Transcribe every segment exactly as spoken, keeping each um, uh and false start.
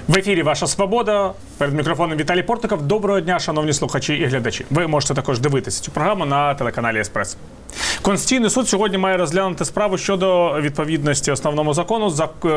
В ефірі «Ваша свобода». Перед мікрофоном Віталій Портников. Доброго дня, шановні слухачі і глядачі. Ви можете також дивитися цю програму на телеканалі «Еспресо». Конституційний суд сьогодні має розглянути справу щодо відповідності основному закону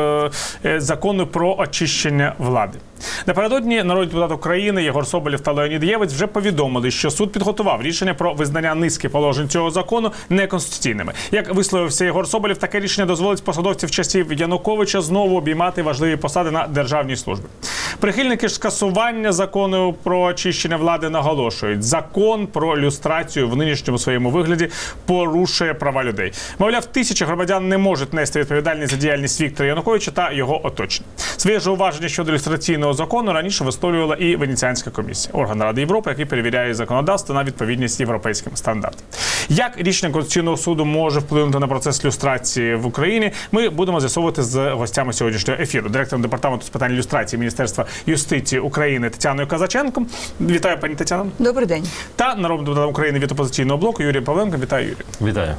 закону про очищення влади. Напередодні народний депутат України Єгор Соболєв та Леонід Євець вже повідомили, що суд підготував рішення про визнання низки положень цього закону неконституційними. Як висловився Єгор Соболєв, таке рішення дозволить посадовців часів Януковича знову обіймати важливі посади на державній службі. Прихильники ж скасування закону про очищення влади наголошують, закон про люстрацію в нинішньому своєму вигляді порушує права людей. Мовляв, тисячі громадян не можуть нести відповідальність за діяльність Віктора Януковича та його оточення. Своє ж уваження щодо люстраційного закону раніше висловлювала і Венеціанська комісія, орган Ради Європи, який перевіряє законодавство на відповідність європейським стандартам. Як рішення Конституційного суду може вплинути на процес люстрації в Україні, ми будемо з'ясовувати з гостями сьогоднішнього ефіру. Директором департаменту з питань люстрації Міністерства юстиції України Тетяною Казаченко. Вітаю, пані Тетяно. Добрий день. Та народним депутатом України від опозиційного блоку Юрієм Павленком. Вітаю, Юрій. Вітаю.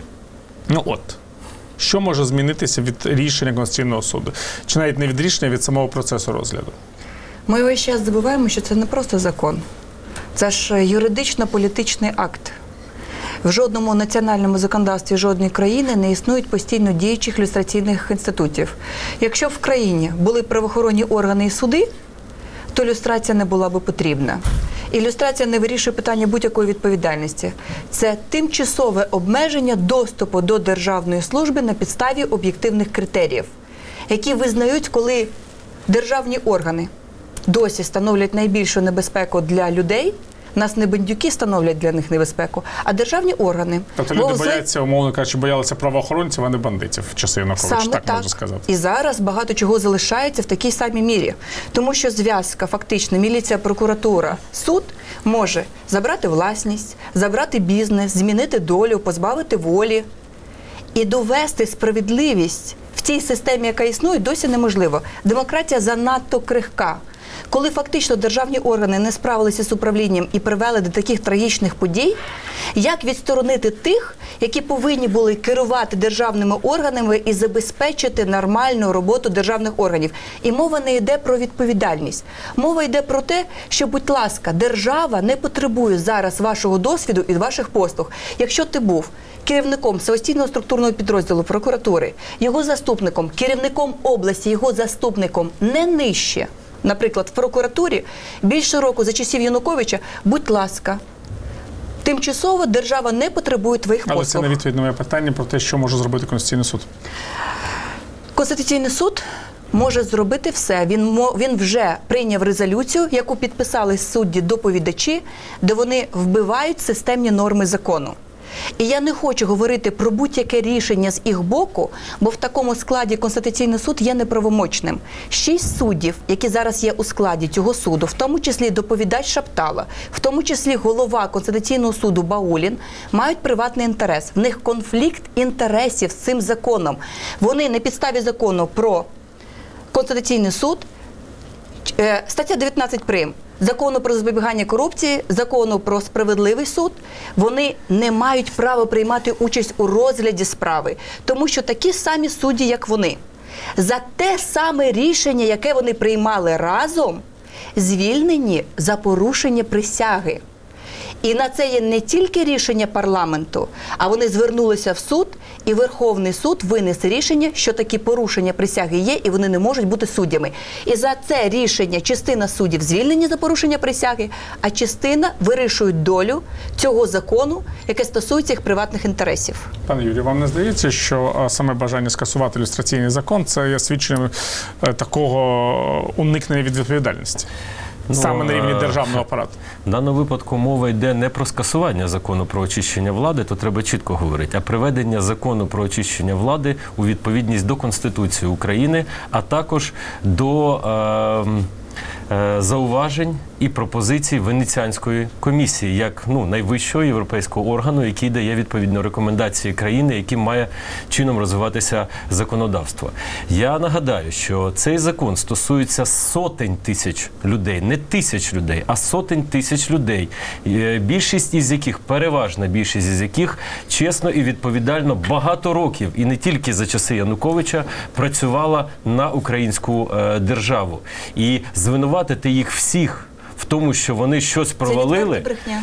Ну от, що може змінитися від рішення Конституційного суду? Чи навіть не від рішення, а від самого процесу розгляду? Ми весь час забуваємо, що це не просто закон. Це ж юридично-політичний акт. В жодному національному законодавстві жодної країни не існують постійно діючих люстраційних інститутів. Якщо в країні були правоохоронні органи і суди, то люстрація не була би потрібна. І люстрація не вирішує питання будь-якої відповідальності. Це тимчасове обмеження доступу до державної служби на підставі об'єктивних критеріїв, які визнають, коли державні органи досі становлять найбільшу небезпеку для людей. Нас не бандюки становлять для них небезпеку, а державні органи. Тобто люди Бо бояться, умовно кажучи, боялися правоохоронців, а не бандитів в часи Януковича, так, так можна сказати. І зараз багато чого залишається в такій самій мірі. Тому що зв'язка, фактично, міліція, прокуратура, суд може забрати власність, забрати бізнес, змінити долю, позбавити волі. І довести справедливість в тій системі, яка існує, досі неможливо. Демократія занадто крихка. Коли фактично державні органи не справилися з управлінням і привели до таких трагічних подій, як відсторонити тих, які повинні були керувати державними органами і забезпечити нормальну роботу державних органів? І мова не йде про відповідальність. Мова йде про те, що, будь ласка, держава не потребує зараз вашого досвіду і ваших послуг. Якщо ти був керівником самостійного структурного підрозділу прокуратури, його заступником, керівником області, його заступником не нижче, наприклад, в прокуратурі більше року за часів Януковича, будь ласка, тимчасово держава не потребує твоїх послуг. Але це не відповідь на моє питання про те, що може зробити Конституційний суд. Конституційний суд може зробити все. Він, він вже прийняв резолюцію, яку підписали судді-доповідачі, де вони вбивають системні норми закону. І я не хочу говорити про будь-яке рішення з їх боку, бо в такому складі Конституційний суд є неправомочним. Шість суддів, які зараз є у складі цього суду, в тому числі доповідач Шаптала, в тому числі голова Конституційного суду Баулін, мають приватний інтерес. В них конфлікт інтересів з цим законом. Вони на підставі закону про Конституційний суд, стаття дев'ятнадцять прим. Закону про запобігання корупції, закону про справедливий суд, вони не мають права приймати участь у розгляді справи, тому що такі самі судді, як вони, за те саме рішення, яке вони приймали разом, звільнені за порушення присяги. І на це є не тільки рішення парламенту, а вони звернулися в суд, і Верховний суд винес рішення, що такі порушення присяги є, і вони не можуть бути суддями. І за це рішення частина суддів звільнені за порушення присяги, а частина вирішують долю цього закону, яке стосується їх приватних інтересів. Пане Юрію, вам не здається, що саме бажання скасувати люстраційний закон – це є свідченням такого уникнення від відповідальності? Саме на рівні державного апарату. В даному випадку мова йде не про скасування закону про очищення влади, то треба чітко говорити, а приведення закону про очищення влади у відповідність до Конституції України, а також до е, е, зауважень і пропозицій Венеціанської комісії, як ну, найвищого європейського органу, який дає відповідно рекомендації країни, яким має чином розвиватися законодавство. Я нагадаю, що цей закон стосується сотень тисяч людей, не тисяч людей, а сотень тисяч людей, більшість із яких, переважна більшість із яких, чесно і відповідально багато років, і не тільки за часи Януковича, працювала на українську е, державу. І звинуватити їх всіх в тому, що вони щось провалили,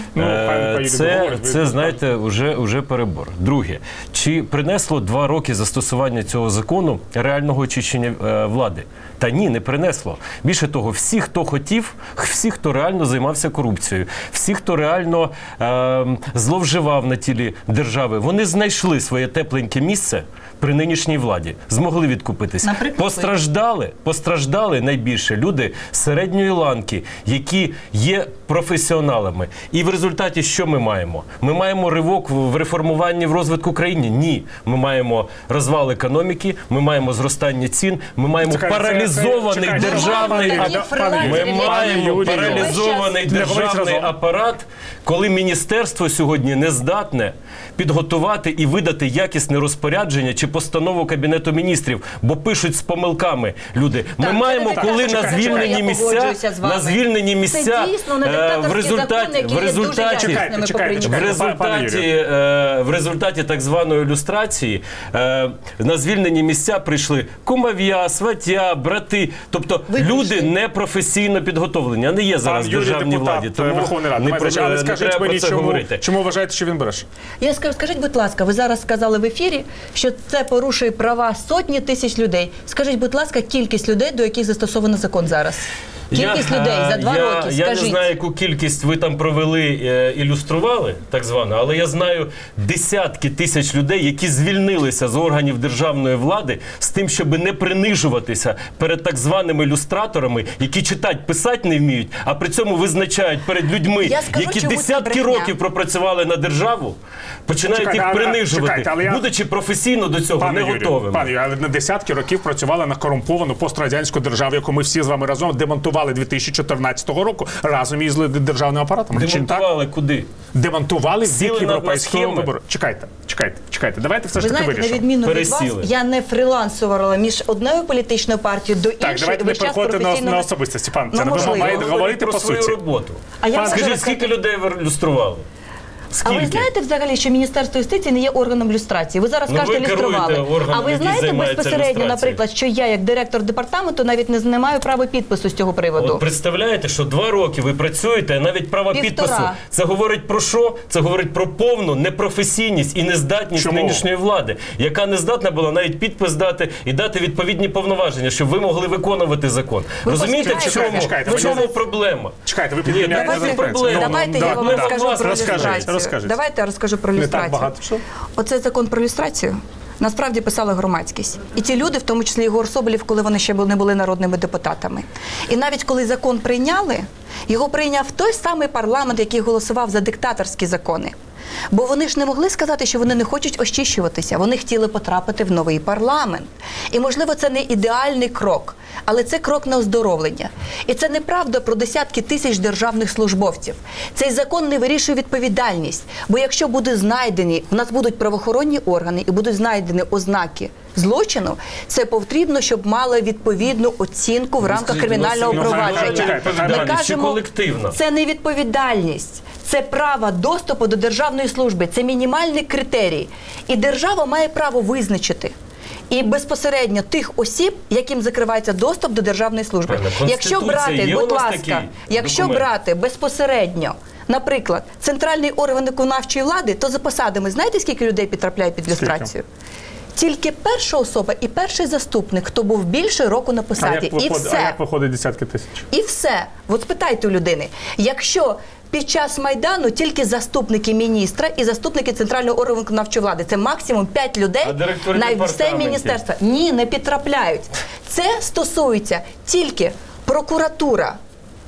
е, це, це, знаєте, вже, вже перебор. Друге, чи принесло два роки застосування цього закону реального очищення е, влади? Та ні, не принесло. Більше того, всі, хто хотів, всі, хто реально займався корупцією, всі, хто реально е, зловживав на тілі держави, вони знайшли своє тепленьке місце при нинішній владі, змогли відкупитись. Наприклад, постраждали, постраждали найбільше люди середньої ланки, які є професіоналами. І в результаті що ми маємо? Ми маємо ривок в реформуванні, в розвитку країни? Ні. Ми маємо розвал економіки, ми маємо зростання цін, ми маємо Чекайте, паралізований чекайте, державний чекайте, ми маємо Юрій, паралізований державний апарат, коли міністерство сьогодні не здатне підготувати і видати якісне розпорядження чи постанову Кабінету міністрів, бо пишуть з помилками люди. Ми Так, маємо, це коли чекайте, на звільнені чекайте, місця, я погоджуюся з вами. на звільнені місця, Це дійсно не е, диктаторські в результаті, закони, які в є дуже результаті, якісними Чекайте, чекайте, по в чекайте. результаті, Пане Юрію. е, в результаті так званої люстрації е, на звільнені місця прийшли кумов'я, сватя, брати. Тобто Вибачте. люди непрофесійно підготовлені, а не є зараз в Юрій, державній депутат владі. Тому Верховної Ради. не, Майте, про, але не скажіть треба мені, про це чому, говорити. чому вважаєте, що він бреше? Я скажу, скажіть, будь ласка, ви зараз сказали в ефірі, що це порушує права сотні тисяч людей. Скажіть, будь ласка, кількість людей, до яких застосовано закон зараз? Кількість я, людей за два я, роки, Я скажіть. не знаю, яку кількість ви там провели, е, ілюстрували, так звано, але я знаю десятки тисяч людей, які звільнилися з органів державної влади з тим, щоб не принижуватися перед так званими люстраторами, які читати, писати не вміють, а при цьому визначають перед людьми, Я скажу, які чому це десятки брехня. років пропрацювали на державу, починають Чекайте, їх але- принижувати, чекайте, але я- будучи професійно до цього Пане не Юрію, готовими. пане Юрію, але на десятки років працювали на корумповану пострадянську державу, яку ми всі з вами разом демонтували дві тисячі чотирнадцятого року разом із державним апаратом. Чи не так? Демонтували куди? Демонтували в Сіли бік на- на європейського схеми. вибору. Чекайте, чекайте, чекайте. Давайте все Ви ж таки знаєте, на вирішимо. відміну від Пересіли. вас, я не фрилансувала між одною політичною партією до іншої. Так, давайте не весь час переходити на, професійно- на особистості. Пан, Ну, це не ви можливо. маєте говорити про по свою суті. роботу. А я можу Скажіть, розказати- скільки людей ви люстрували? Скільки? А ви знаєте взагалі, що Міністерство юстиції не є органом люстрації? Ви зараз Ну, кажете, ви керуєте люстрували. органом, А ви який знаєте займається безпосередньо, люстрацією? наприклад, що я, як директор департаменту, навіть не, не маю права підпису з цього приводу. От представляєте, що два роки ви працюєте, а навіть права Півтора. підпису. Це говорить про що? Це говорить про повну непрофесійність і нездатність Чому? нинішньої влади, яка не здатна була навіть підпис дати і дати відповідні повноваження, щоб ви могли виконувати закон. Ви Розумієте, в почекайте, чому, чекайте, в ви чому зараз- проблема? Чекайте, ви Ні, піднімаєте давайте на проблеми. працю. Давайте я вам давайте. розкажу про Розкажіть, люстрацію. розкажіть. Давайте я розкажу про Не люстрацію. так багато що? Оцей закон про люстрацію насправді писала громадськість. І ті люди, в тому числі Ігор Соболєв, коли вони ще були- не були народними депутатами. І навіть коли закон прийняли, його прийняв той самий парламент, який голосував за диктаторські закони. Бо вони ж не могли сказати, що вони не хочуть очищуватися. Вони хотіли потрапити в новий парламент. І, можливо, це не ідеальний крок, але це крок на оздоровлення. І це неправда про десятки тисяч державних службовців. Цей закон не вирішує відповідальність. Бо якщо буде знайдені, в нас будуть правоохоронні органи і будуть знайдені ознаки злочину, це потрібно, щоб мали відповідну оцінку в рамках скажіть, кримінального ну, хай- провадження. чекайте, відповідальність Ми чи кажемо, колективна? це не відповідальність, це право доступу до державної служби, це мінімальний критерій. І держава має право визначити і безпосередньо тих осіб, яким закривається доступ до державної служби. Правильно. Якщо Конституція брати, є у будь нас ласка, такий якщо документ? брати безпосередньо, наприклад, центральний орган виконавчої влади, то за посадами знаєте, скільки людей потрапляє під люстрацію? Тільки перша особа і перший заступник, хто був більше року на А посаді. як, І виходить, а все. як виходить десятки тисяч? І все. От спитайте у людини, якщо під час Майдану тільки заступники міністра і заступники центрального органу виконавчої влади, це максимум п'ять людей А директори на все департаментів? міністерство. Ні, не потрапляють. Це стосується тільки прокуратура,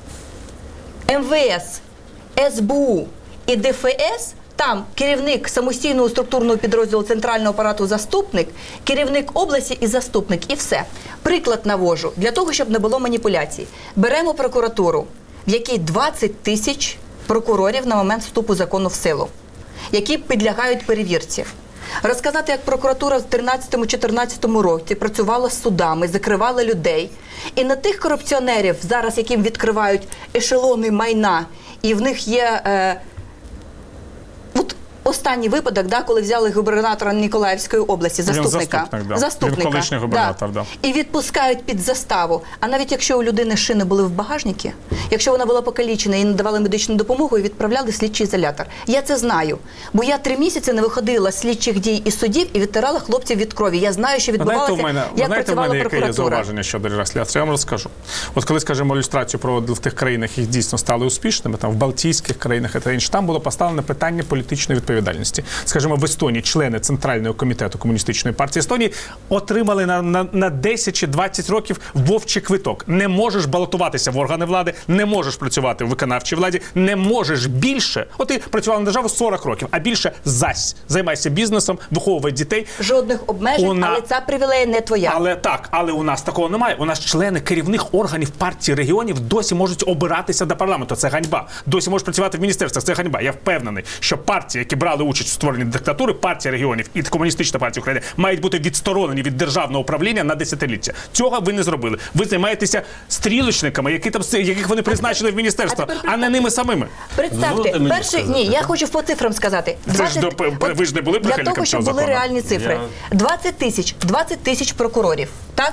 ем ве ес, ес бе у і де еф ес. Там керівник самостійного структурного підрозділу центрального апарату заступник, керівник області і заступник. І все. Приклад навожу, для того, щоб не було маніпуляцій. Беремо прокуратуру. в якій двадцять тисяч прокурорів на момент вступу закону в силу, які підлягають перевірці. Розказати, як прокуратура в тринадцятому-чотирнадцятому році працювала з судами, закривала людей. І на тих корупціонерів, зараз яким відкривають ешелони майна, і в них є... Е, от останній випадок, да, коли взяли губернатора Ніколаївської області, заступника. Він заступник, да. заступника Він колишній губернатор, да. І відпускають під заставу. А навіть якщо у людини шини були в багажнику, якщо вона була покалічена і надавали медичну допомогу, і відправляли в слідчий ізолятор. Я це знаю. Бо я три місяці не виходила з слідчих дій і судів і відтирала хлопців від крові. Я знаю, що відбувалося, у мене, як знаєте, працювала в мене яке є прокуратура. зауваження щодо реєстрації? Я вам розкажу. От коли, скажімо, ілюстрацію проводили в тих країнах, які дійсно стали успішними, там в Балтійських країнах і та інше, там було поставлено питання політичної відповідальності. Скажімо, в Естонії члени Центрального комітету Комуністичної партії Естонії отримали на, на, на десять чи двадцять років вовчий квиток. Не можеш балотуватися в органи влади, не можеш працювати в виконавчій владі, не можеш більше. От ти працював на державу сорок років, а більше зась. Займайся бізнесом, виховувай дітей. Жодних обмежень, Вона... але ця привілея не твоя. Але так, але у нас такого немає. У нас члени керівних органів партії регіонів досі можуть обиратися до парламенту. Це ганьба. Досі можуть працювати в міністерствах. Це ганьба. Я впевнений, що партії, які брали участь у створенні диктатури, партія регіонів і Комуністична партія України мають бути відсторонені від державного управління на десятиліття. Цього ви не зробили. Ви займаєтеся стрілочниками, які там, яких вони призначили в міністерство, а, а не ними самими. Представте, перший, ні, я хочу по цифрам сказати. Це ж до, ви ж не були для прихильником того, щоб цього були закону? реальні цифри. двадцять тисяч, двадцять тисяч прокурорів, так?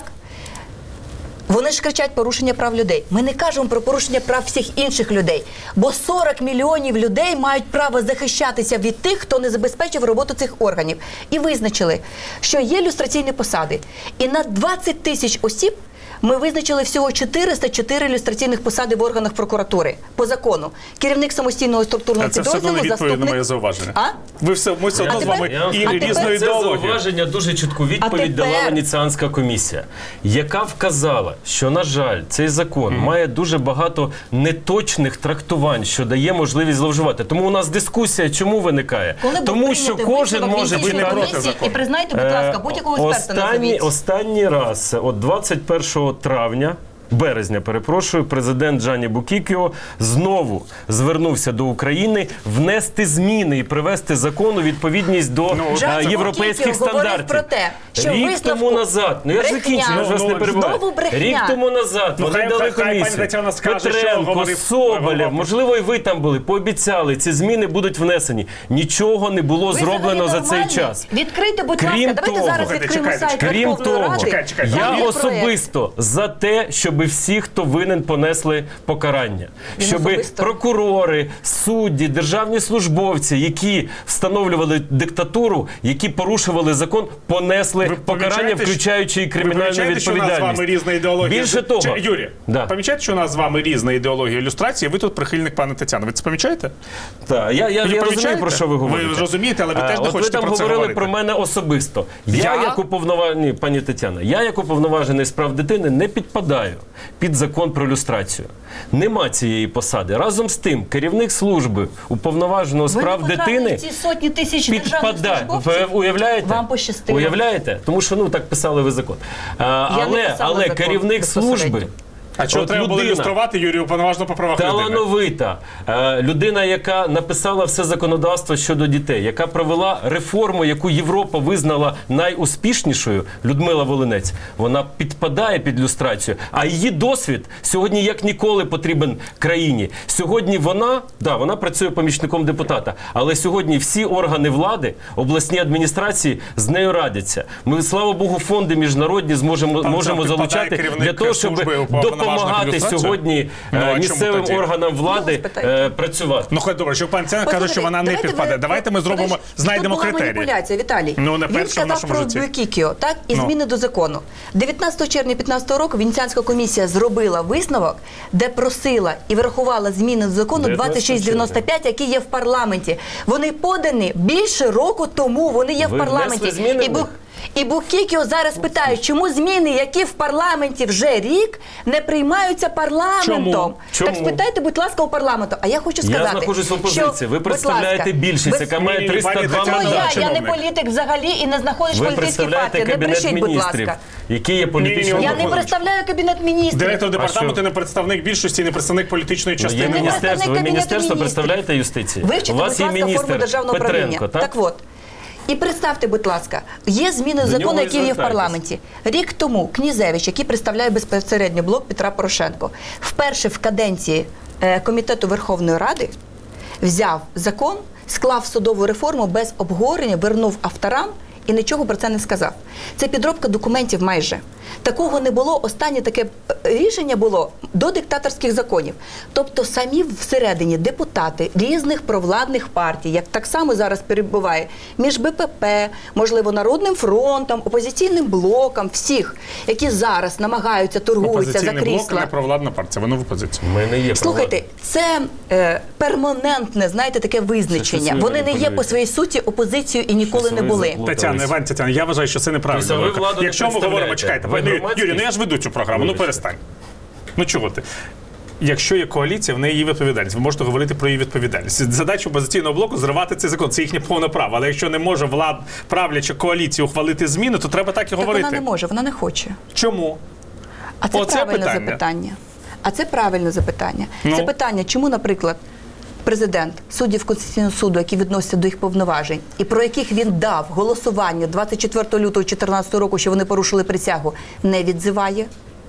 Вони ж кричать порушення прав людей. Ми не кажемо про порушення прав всіх інших людей. Бо сорок мільйонів людей мають право захищатися від тих, хто не забезпечив роботу цих органів. І визначили, що є люстраційні посади. І на двадцять тисяч осіб ми визначили всього чотириста чотири люстраційних посади в органах прокуратури. По закону. Керівник самостійного структурного Це все одно не підрозділу, відповідь на заступник... моє зауваження. А? Ви все, ми все одно з тепер- вами Я вам і скажу, різної це ідеології. зауваження дуже чітку відповідь А тепер- дала Венеціанська комісія, яка вказала, що, на жаль, цей закон має дуже багато неточних трактувань, що дає можливість зловживати. Тому у нас дискусія чому виникає? Коли був Тому що прийнятий кожен висновок може Венеційської бути бути проти комісії, закону. і признайте, будь ласка, будь-якого експерта Останній, назовіть. останній раз, от двадцять першого травня, березня, перепрошую, президент Джанні Букікіо знову звернувся до України внести зміни і привести закон у відповідність до Ну, е, Джанні європейських Букікіо говорив стандартів. про те, що Рік висновку тому назад, ну я ж брехня. закінчую, я ж вас Ну, не ну, перебиваю. знову брехня. Рік тому назад Ну, вони хай- дали хай пані комісію. Тетяна скаже, що Петренко, говорив Соболєв, Голова. можливо, і ви там були, пообіцяли, ці зміни будуть внесені. Нічого не було Ви зроблено взагалі за цей нормальні? час. Відкрийте, будь Крім ласка, давайте того, зараз слухайте, відкриємо чекайте, сайт Крім Верховної того, Ради. Чекай, чекай, Там я є проект. особисто за те, щоб всі, хто винен, понесли покарання. Він Щоб особисто? прокурори, судді, державні службовці, які встановлювали диктатуру, які порушували закон, понесли Ви покарання, помічаєте, включаючи і Ви кримінальну помічаєте, що у нас з відповідальність. вами різна ідеологія? Більше того, Чи, Юрій, Да. помічаєте, що у нас з вами різна ідеологія ілюстрації, ви тут прихильник пана Тетяни. Ви це помічаєте? Так, я, я, Ви я розумію, помічаєте? про що ви говорите. Ви розумієте, але ви А, теж не от хочете ви там про це говорили говорити. про мене особисто. Я, Я? як уповноважений, пані Тетяна, я як уповноважений з прав дитини не підпадаю під закон про люстрацію. Нема цієї посади. Разом з тим, керівник служби уповноваженого з Ви не прав потрапили дитини в ці сотні тисяч державних підпадає. Ви службовців? уявляєте? Вам пощастило. Уявляєте? Тому що ну так писали ви закон. А, не але писала але закон керівник безпосередньо. служби. А чого от треба було людина- ілюструвати Юрію уповноважено по правах людини? Талановита е, людина, яка написала все законодавство щодо дітей, яка провела реформу, яку Європа визнала найуспішнішою, Людмила Волинець, вона підпадає під люстрацію. А її досвід сьогодні як ніколи потрібен країні. Сьогодні вона, да, вона працює помічником депутата, але сьогодні всі органи влади, обласні адміністрації з нею радяться. Ми, слава Богу, фонди міжнародні зможемо, Там можемо підпадає залучати керівник для того, щоб служби уповноваженого допомагати ілюстрацію? сьогодні Ну, а е, чому місцевим тоді? органам влади Ну, спитайте. е, працювати. Ну, хай добре, що пан Тетяна каже, що вона не Давайте підпаде. ви- Давайте ми зробимо, Подожди, знайдемо тут була критерії. маніпуляція, Віталій. Ну, не Він перше в сказав нашому про житті. Букікіо, так, і Ну. зміни до закону. дев'ятнадцятого червня п'ятнадцятого року Венеціанська комісія зробила висновок, де просила і врахувала зміни до закону двадцять шість дев'яносто п'ять, які є в парламенті. Вони подані більше року тому, вони є Ви в парламенті. внесли зміни І в Бу- них? І Букікіо зараз питають, чому зміни, які в парламенті вже рік, не приймаються парламентом. Чому? Чому? Так спитайте, будь ласка, у парламенту. А я хочу сказати, Я знаходжусь в опозиції. що, Ви будь представляєте ласка, більшість, без- яка має Ні, триста два пані Тетяно, Чого мандати. я? Я не чиновник. політик взагалі і не знаходжусь в Ви політичній представляєте партії. Не Кабінет брешіть, будь міністрів, ласка. які є політичними. Ні, ні, Я Ні, не представляю Кабінет міністрів. Директор департаменту що? не представник більшості, не представник політичної Ну, є частини. не влади. міністерство. Ви представник міністерство Кабінету представляєте юстиції? Вивчите, У будь вас є ласка, форму міністр державного Петренко, управління. так? от. І представте, будь ласка, є зміни До в закону, нього і які є в звертайтесь. парламенті. Рік тому Князевич, який представляє безпосередньо блок Петра Порошенко, вперше в каденції е, Комітету Верховної Ради взяв закон, склав судову реформу без обговорення, вернув авторам і нічого про це не сказав. Це підробка документів майже. Такого не було. Останнє таке е, рішення було до диктаторських законів. Тобто самі всередині депутати різних провладних партій, як так само зараз перебуває, між Б П П, можливо, Народним фронтом, опозиційним блоком, всіх, які зараз намагаються, торгуються за Опозиційний блок крісла. не провладна партія, воно в опозиції. Ми не є Слухайте, це е, перманентне, знаєте, таке визначення. Це Вони не є маніпулюєте. по своїй суті опозицією і ніколи Щось не ви були. заплутали. Тетяна, Іван, Тетяна, я вважаю, що це неправильно. Тобто ви владу не Якщо ми говоримо, представляєте? чекайте, Ви пані громадськість? Юрій, ну я ж веду цю програму, ну Вибачте. перестань. Ну чого ти? Якщо є коаліція, в неї є відповідальність. Ви можете говорити про її відповідальність. Задача опозиційного блоку зривати цей закон. Це їхнє повне право. Але якщо не може влад, правляча коаліція ухвалити зміни, то треба так і Так говорити. вона не може, вона не хоче. Чому? А це Оце правильне питання. запитання. А це правильне запитання. Ну. Це питання, чому, наприклад, президент суддів Конституційного суду, які відносяться до їх повноважень, і про яких він дав голосування двадцять четвертого лютого дві тисячі чотирнадцятого року, що вони порушили присягу, не відзиває.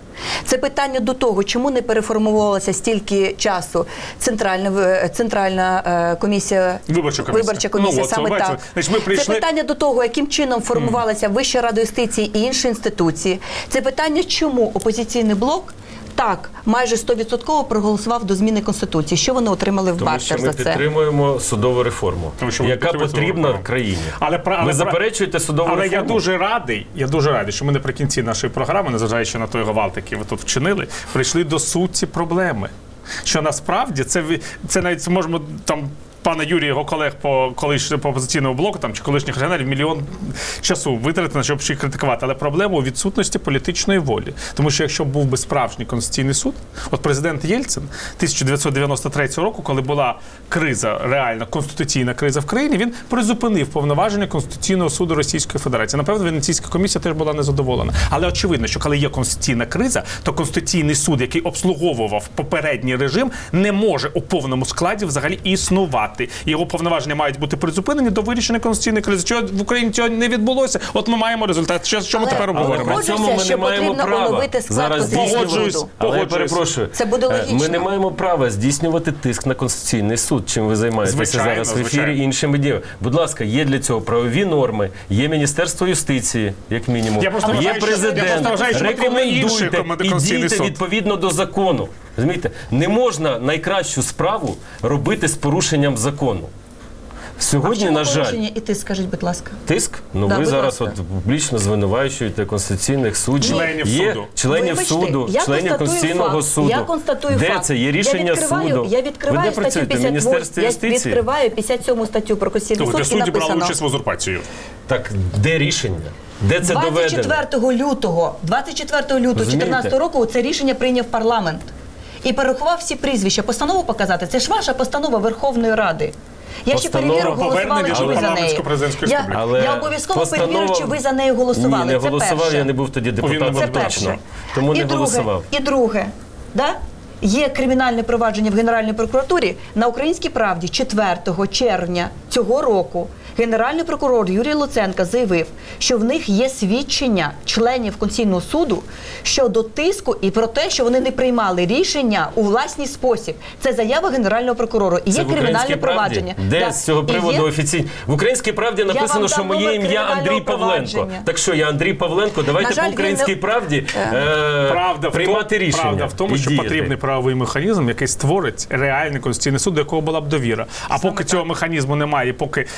Це питання до того, чому не переформувалося стільки часу Центральна, в- центральна е, комісія, Виборча комісія. виборча комісія Ну, от, саме бачите, так. значить, ми прийшли- Це питання до того, яким чином формувалася Вища рада юстиції і інші інституції. Це питання, чому опозиційний блок так майже сто відсотків проголосував до зміни Конституції. Що вони отримали в Тому що бартер ми за це? підтримуємо судову реформу, Тому що ми яка підтримуємо судову потрібна реформу. країні. Але, пра- але Ви пра- заперечуєте судову Але реформу? я дуже радий, я дуже радий, що ми наприкінці нашої програми, незважаючи на той гвалт, який ви тут вчинили, прийшли до суті проблеми. Що насправді це ви- це навіть можемо там. Пана Юрія, його колег по колишньому по опозиційному блоку там чи колишніх регіоналів мільйон часу витратити, щоб ще їх критикувати. Але проблема у відсутності політичної волі. Тому що якщо був би справжній Конституційний суд, от президент Єльцин тисяча дев'ятсот дев'яносто третього року, коли була криза, реальна конституційна криза в країні, він призупинив повноваження Конституційного суду Російської Федерації. Напевно, Венеційська комісія теж була незадоволена. Але очевидно, що коли є конституційна криза, то Конституційний суд, який обслуговував попередній режим, не може у повному складі взагалі існувати. Його повноваження мають бути призупинені до вирішення конституційної кризи. Чого в Україні цього не відбулося? От ми маємо результат. Що, що ми Але- тепер але обговоримо? При цьому ми Погоджуся, не що маємо потрібно права оновити склад зараз Конституційного здійснювати. суду. Але я Погоджуюсь. перепрошую. Це буде е, логічно. Ми не маємо права здійснювати тиск на Конституційний суд, чим ви займаєтеся Звичайно, зараз в ефірі звичайно. і іншими діями. Будь ласка, є для цього правові норми, є Міністерство юстиції, як мінімум, Я просто є вважаю, що- я президент. просто вважаю, що потрібно інший Рекомендуйте і Конституційний дійте суд. відповідно до закону. Розумієте? Не можна найкращу справу робити з порушенням закону. А в Сьогодні, чому на жаль, порушення? І ти скажіть, будь ласка. тиск? Ну Да, ви будь зараз ласка. от публічно звинувачуєте конституційних суддів. Членів є суду. членів Вибачте, суду, я членів констатую Конституційного факт. суду. Я констатую де факт. це? Є рішення я відкриваю, суду. Я відкриваю ви де статтю працюєте? В п'ятдесят восьму. Міністерстві Я юстиції? відкриваю п'ятдесят сьому статтю про Конституційний Тобто, суд і судді брали написано. участь в узурпації. Так де рішення? Де це доведено? двадцять четвертого лютого, двадцять четвертого лютого дві тисячі Розумієте? чотирнадцятого року це рішення прийняв парламент. І перерахував всі прізвища. Постанову показати. Це ж ваша постанова Верховної Ради. Я ще Постанова перевірю, голосували повернення чи до ви за неї. парламентсько-президентської Я, республіки. Але я обов'язково постанова- перевірю, чи ви за неї голосували. Ні, не це голосував, перше. я не був тоді Він не депутатом був Це точно. перше. Тому і не друге, голосував. І друге, да? Є кримінальне провадження в Генеральній прокуратурі. На «Українській правді» четвертого червня цього року генеральний прокурор Юрій Луценко заявив, що в них є свідчення членів Конституційного суду щодо тиску і про те, що вони не приймали рішення у власній спосіб. Це заява генерального прокурора. І Це є в «Українській кримінальне правді»? провадження. Де Да. з цього І приводу є- офіційно? В «Українській правді» вам написано, дам що моє номер ім'я кримінального Андрій Павленко. провадження. Так що я Андрій Павленко, давайте На жаль, по він «Українській не- правді» е, Правда в, приймати тому, рішення. правда в тому, і що діяти. потрібний правовий механізм, який створить реальний Конституційний суд, до якого була б довіра. А поки цього механізму немає, поки е,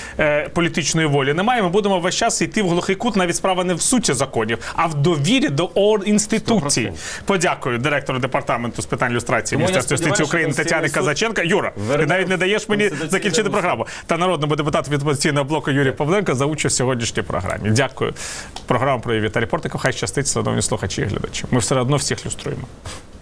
політичної волі немає, ми будемо весь час йти в глухий кут, навіть справа не в суті законів, а в довірі до ор інституцій. Подякую директору департаменту з питань люстрації Міністерства юстиції України Тетяни Казаченка. Юра, ти навіть не даєш мені закінчити програму. Та народному депутату від «Опозиційного блоку» Юрію Павленко за участь в сьогоднішній програмі. Дякую. Програму провів Віталій Портников. Хай щастить, шановні слухачі і глядачі. Ми все одно всіх люструємо.